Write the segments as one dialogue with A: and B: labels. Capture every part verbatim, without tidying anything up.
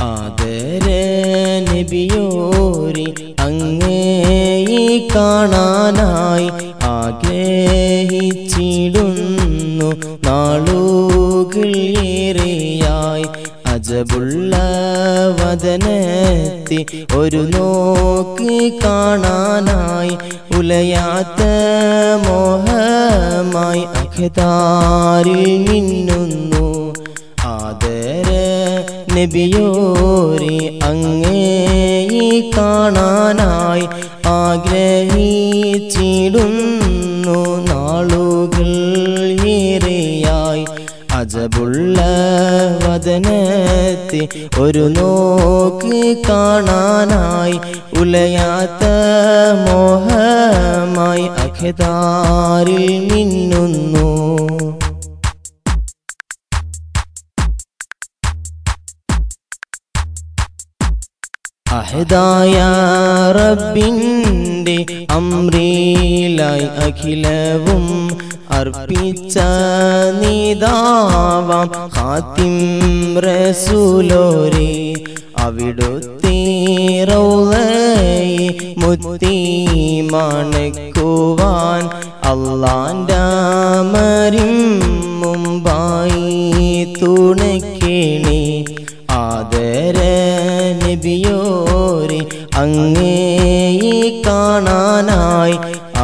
A: ആദര നബിയോരെ അങ്ങേ കാണാനായി ആഗ്രഹിച്ചിടുന്നു നാളുകൾ ഏറെയായി. അജബുള്ള വദനത്തെ ഒരു നോക്ക് കാണാനായി ഉലയാത്ത മോഹമായി അഖ്താരിൽ മിന്നുന്നു. ആദര നബിയോരെ അങ്ങേ കാണാനായി ആഗ്രഹിച്ചിടുന്നു നാളുകൾ ഏറെയായി. അജബുള്ള വദനത്തെ ഒരു നോക്ക് കാണാനായി ഉലയാത്ത മോഹമായി അഖ്താരിൽ മിന്നുന്നു. അഹദായ റബ്ബിൻ്റെ അമ്രിലായി അഖിലവും അർപ്പിച്ച നീതാവാം ഖാതിം റസൂലോരേ അവിടുത്തെ റൗളയെ മുത്തി മണക്കുവാൻ അല്ലാഹുവിൻ്റെ മരിം മുമ്പായി തുണയ്ക്കണേ. ആദര നബിയോരെ അങ്ങേ കാണാനായി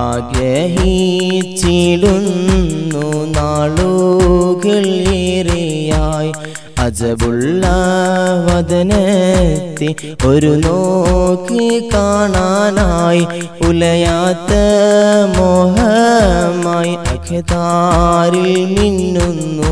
A: ആഗ്രഹിച്ചിടുന്നു നാളുകൾ ഏറെയായി. അജബുള്ള വദനത്തെ ഒരു നോക്ക് കാണാനായി ഉലയാത്ത മോഹമായി അഖ്താരിൽ മിന്നുന്നു.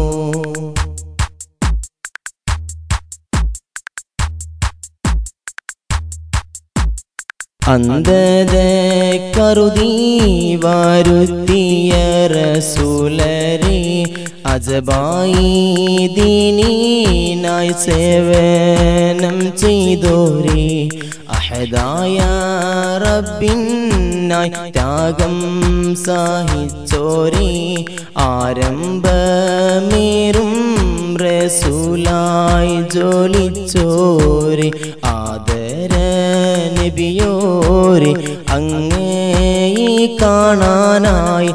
A: അന്ധത കരുതി വരുത്തിയ റസൂലരെ അജബായി ദീനിനായി സേവനം ചെയ്തോരേ അഹദായ റബ്ബിനായി ത്യാഗം സഹിച്ചോരേ ആരംഭമേറും റസൂലായി ജോലിച്ചോരേ. ആദര നബിയോരെ അങ്ങേ കാണാനായി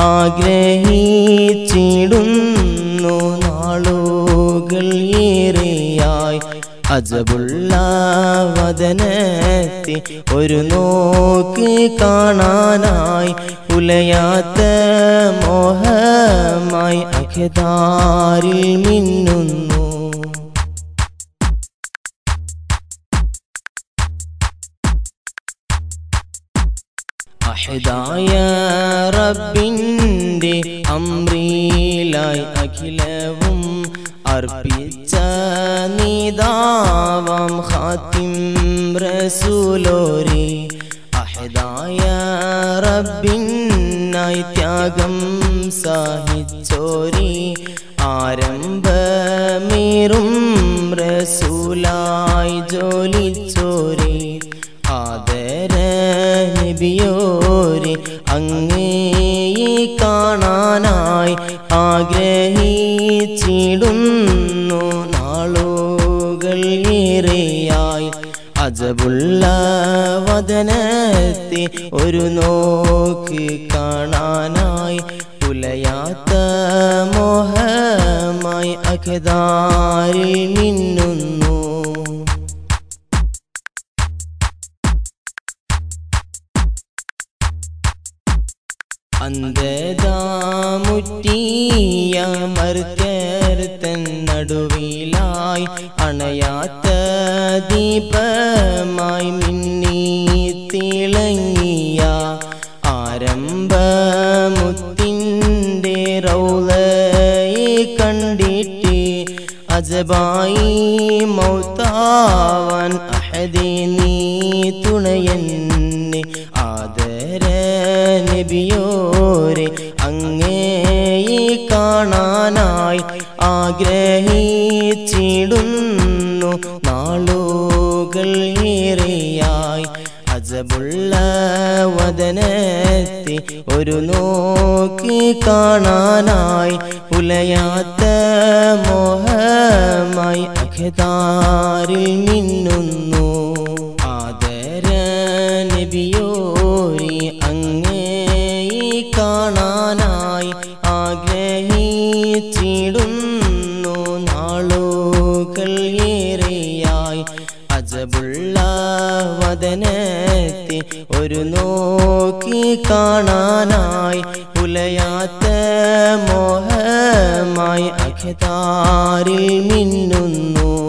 A: ആഗ്രഹിച്ചിടുന്നു നാളുകൾ ഏറെയായി. അജബുള്ള വദനത്തെ ഒരു നോക്ക് കാണാനായി ഉലയാത്ത മോഹമായി അഖ്താരിൽ മിന്നുന്നു. അഹദായ റബ്ബിൻ്റെ അമ്രിലായി അഖിലവും അർപ്പിച്ച നീതാവാം ഖാതിം റസൂലോരേ അഹദായ റബ്ബിനായി ത്യാഗം സഹിച്ചോരേ ആരംഭമേറും റസൂലായി ജോലിച്ചോരേ. ആദര നബിയോരെ അങ്ങേ കാണാനായി ആഗ്രഹിച്ചിടുന്നു നാളുകൾ ഏറെയായി. അജബുള്ള വദനത്തെ ഒരു നോക്ക് കാണാനായി ഉലയാത്ത മോഹമായി അഖ്താരിൽ മിന്നുന്നു. അന്ധതാമുറ്റിയ മർത്യർത്തൻ നടുവിലായി അണയാത്ത ദീപമായി മിന്നി തിളങ്ങിയ ആരംഭമുത്തിൻ്റെ റൗളയെ കണ്ടിട്ട് അജബായി മൗത്താവാൻ അഹദേ നീ തുണയന്നെ. ആദര നബിയോരെ അങ്ങേ കാണാനായി ആഗ്രഹിച്ചിടുന്നു നാളുകൾ ഏറെയായി. അജബുള്ള വദനത്തെ വദനത്തെ ഒരു നോക്കി കാണാനായി ഉലയാത്ത മോഹമായി അഖതാരിൽ മിന്നുന്നു ആദര നബിയോരി അങ്ങേ കാണാനായി ആഗ്രഹിച്ചിടുന്നു നാളുകൾ ഏറെയായി അജബുള്ള വദനത്തെ ഒരു നോക്കി കാണാനായി ഉലയാത്ത മോഹമായി അഖതാരിൽ മിന്നുന്നു